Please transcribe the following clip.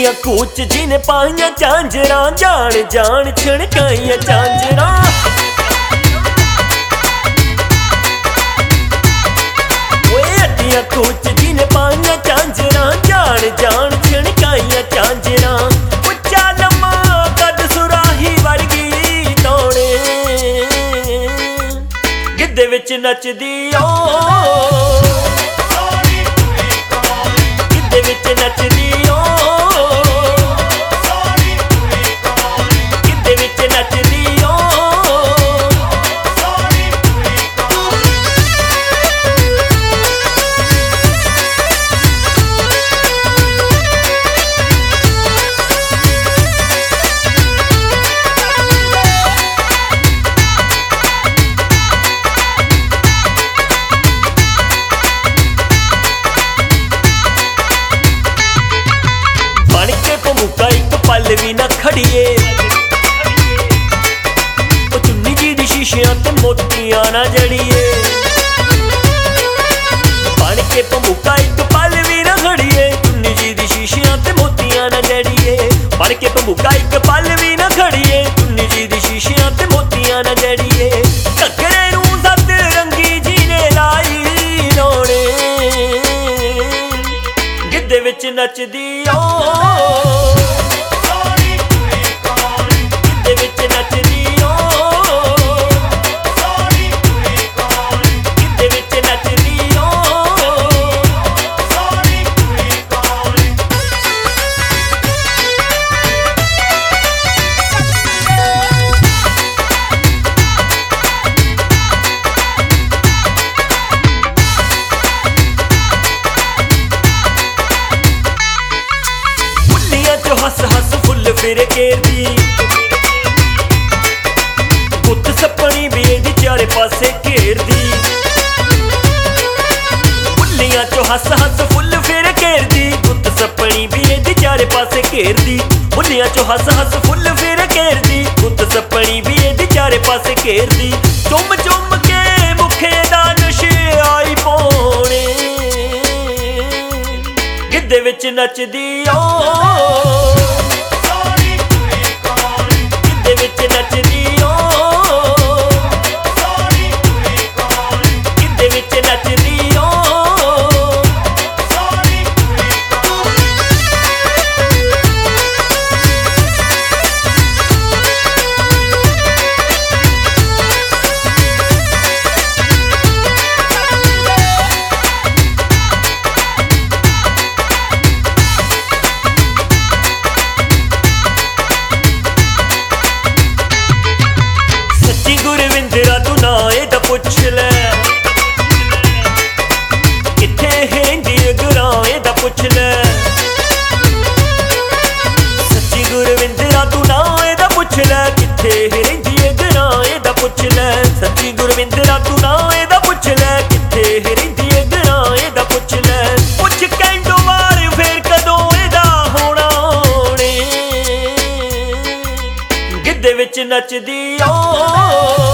ਅੱਡੀਆਂ ਕੂਚ ਜਿਹਨੇ ਪਾਈਆਂ ਝਾਂਜਰਾਂ ਜਾਣ ਜਾਣ ਛਣਕਾਈਆਂ ਝਾਂਜਰਾਂ ਓਏ ਅੱਡੀਆਂ ਕੂਚ ਜਿਹਨੇ ਪਾਈਆਂ ਝਾਂਜਰਾਂ ਜਾਣ ਜਾਣ ਛਣਕਾਈਆਂ ਝਾਂਜਰਾਂ ਉੱਚਾ ਲੰਮਾ ਕੱਦ ਸੁਰਾਹੀ ਵਰਗੀ ਤੋਣੇ ਗਿੱਧੇ ਵਿੱਚ ਨੱਚਦੀ ਓ ਗਿੱਧੇ ਵਿੱਚ ਨੱਚਦੀ ਓ ਗਿੱਧੇ ਵਿੱਚ ਨੱਚਦੀ ਓ पल भी ना खड़िए चुन्नी जी दी शीशियां ते मोतियां ना जड़िए बन के भमुका एक पल भी ना खड़िए चुन्नी जी दी शीशियां ते मोतियां ना जड़िए बन के भमुका एक पल भी ना खड़िए चुन्नी जी दी शीशियां ते मोतियां ना जड़िए घगड़े नूं सत रंगी जी ने लाई रोने गिद्धे विच नचदी ओ हस हस फुल फिर घेरदी गुत्त सपनी बेद चारे पासे घेरदी बुल्लियां चो हस हस फुल फिर घेरदी गुत्त सपनी बेद चारे पासे घेरदी बुल्लियां चो हस हस फुल फिर घेरदी गुत्त सपनी बेद चारे पासे घेरदी चुम चुम के मुखे दा नशे आई पौने गिद्धे विच नचदी ओ पुछ ले किथे हेंदी गराए दा पुछ ले सच्ची गुरविंदरा तू नाए दा पुछ ले किथे हेंदी गराए दा पुछ ले सच्ची गुरविंदरा तू नाए दा पुछ ले किथे हेंदी गराए दा पुछ ले पुछ कैंडो वार फिर कदों एदा होना होने गिद्धे विच नचदी ओ